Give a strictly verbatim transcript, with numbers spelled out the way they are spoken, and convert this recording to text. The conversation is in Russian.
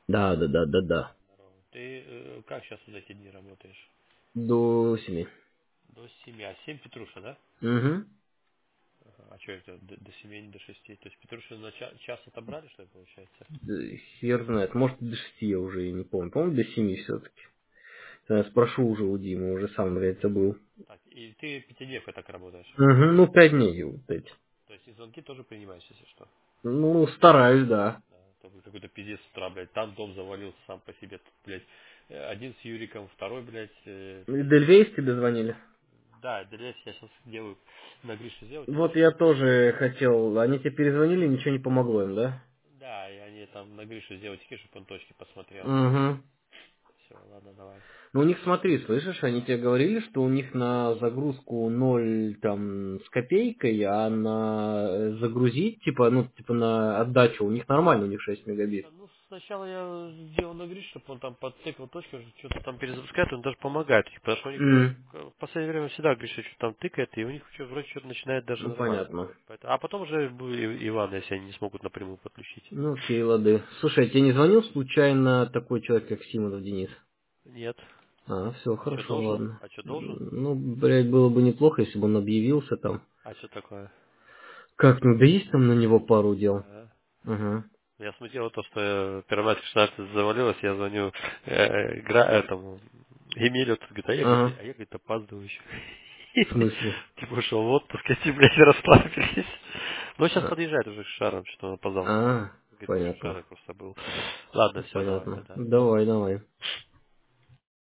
Да, да, да, да, да. Здорово. Ты э, как сейчас вот эти дни работаешь? До семи. До семи, а семь Петруша, да? Угу. Ага. А что это, до, до семи, не до шести? То есть Петруша на ча- час отобрали, что ли, получается? Хер знает. Может, до шести я уже и не помню. Помню, до семи все-таки. Я спрошу уже у Димы, уже сам, блядь, забыл. Так, и ты пятидневкой так работаешь? Угу, ну, пять дней вот эти. То есть и звонки тоже принимаешь, если что? Ну, стараюсь, да. Да, то был какой-то пиздец с утра, блядь, там дом завалился сам по себе, тут, блядь, э, один с Юриком, второй, блядь, э, И третий. Дельвейс тебе звонили? Да, дальше я сейчас делаю на Грише сделать, они Вот сейчас. я тоже хотел. Они тебе перезвонили, ничего не помогло им, да? Да, и они там на Гришу сделать такие, чтобы он точки посмотрел. Угу. Все, ладно, давай. Ну, у них, смотри, слышишь, они тебе говорили, что у них на загрузку ноль там с копейкой, а на э, загрузить, типа, ну, типа на отдачу у них нормально, у них шесть мегабит. Да, ну, сначала я сделал на Гриш, чтобы он там подтыкал точку, что-то там перезапускает, он даже помогает, потому что у них э, М, в последнее время всегда Гриша что-то там тыкает, и у них что, вроде что-то начинает даже Ну, нормально понятно. работать. Поэтому- А потом уже будет и- Иван, если они не смогут напрямую подключить. Ну, окей, лады. Слушай, а тебе не звонил случайно такой человек, как Симонов Денис? Нет. А, все, А что хорошо, должен? ладно. А что должен? Ну, блядь, было бы неплохо, если бы он объявился там. А что такое? Как, ну, да есть там на него пару дел. А? Угу. Я смотрел то, что э, первомайская шестнадцать завалилась, я звоню э, гра- этому Емелю, тут говорит, а я, говорит, Ага. а я, говорит, опаздываю еще. В смысле? Типа ушел в отпуск, эти, блядь, расслабились. Ну, сейчас А, подъезжает уже к Шарам, что он опоздал на работу. а, Говорит, в понятно. Шарах просто был. Ладно, все, давай Понятно. тогда. Давай, давай.